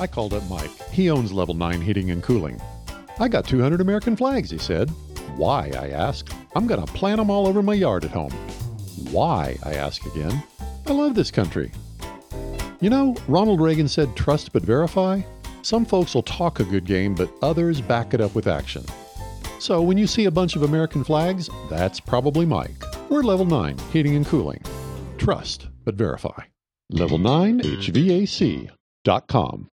I called up Mike. He owns Level 9 Heating and Cooling. I got 200 American flags, he said. Why? I asked. I'm going to plant them all over my yard at home. Why? I ask again. I love this country. You know, Ronald Reagan said trust but verify. Some folks will talk a good game, but others back it up with action. So when you see a bunch of American flags, that's probably Mike. We're Level 9 Heating and Cooling. Trust but verify. Level9HVAC.com